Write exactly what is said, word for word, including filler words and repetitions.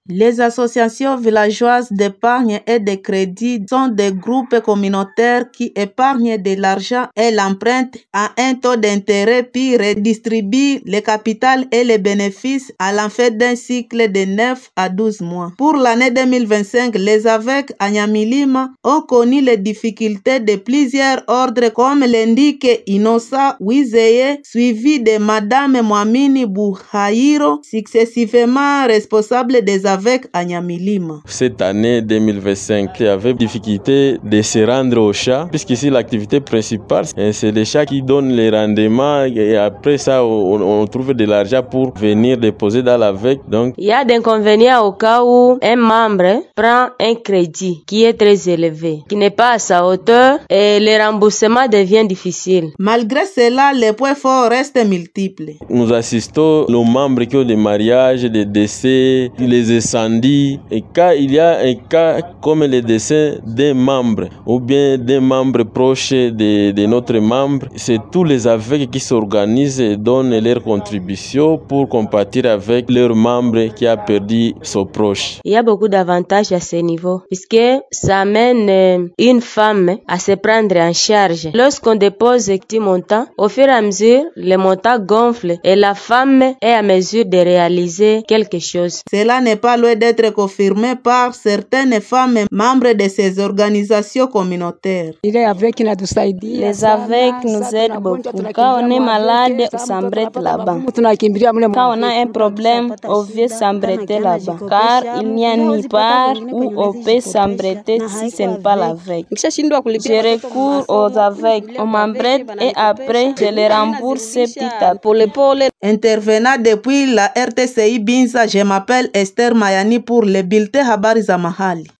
Les associations villageoises d'épargne et de crédit sont des groupes communautaires qui épargnent de l'argent et l'empruntent à un taux d'intérêt puis redistribuent le capital et les bénéfices à la fin d'un cycle de neuf à douze mois. Pour l'année deux mille vingt-cinq, les A V E C à Nyamilima ont connu les difficultés de plusieurs ordres comme l'indique Innocent Wizeye, suivi de Madame Mwamini Buhairo, successivement responsable des A V E C à Nyamilima. Cette année deux mille vingt-cinq, il y avait difficulté de se rendre au chat, puisqu'ici l'activité principale, c'est les chats qui donnent les rendements et après ça, on, on trouve de l'argent pour venir déposer dans l'A V E C. Donc, il y a d'inconvénients au cas où un membre prend un crédit qui est très élevé, qui n'est pas à sa hauteur et le remboursement devient difficile. Malgré cela, les points forts restent multiples. Nous assistons aux membres qui ont des mariages, des décès, les incendies. Et quand il y a un cas comme le décès d'un membre ou bien d'un membre proche de, de notre membre, c'est tous les A V E C qui s'organisent et donnent leur contribution pour compatir avec leur membre qui a perdu son proche. Il y a beaucoup d'avantages à ce niveau, puisque ça amène une femme à se prendre en charge. Lorsqu'on dépose un petit montant, au fur et à mesure, le montant gonfle et la femme est à mesure de réaliser quelque chose. Cela n'est pas loin d'être confirmé par certaines femmes membres de ces organisations communautaires. Les A V E C nous aident beaucoup. Quand on est malade, on s'embrette là-bas. Quand on a un problème, on vient s'embretter là-bas. Car il n'y a ni part où on peut s'embretter si ce n'est pas l'A V E C. Je recours aux A V E C, on m'embrette et après je les rembourse petit à petit. Intervenant depuis la R T C I Binza, je m'appelle Esther Mayani pour le bulletin Habari za Mahali.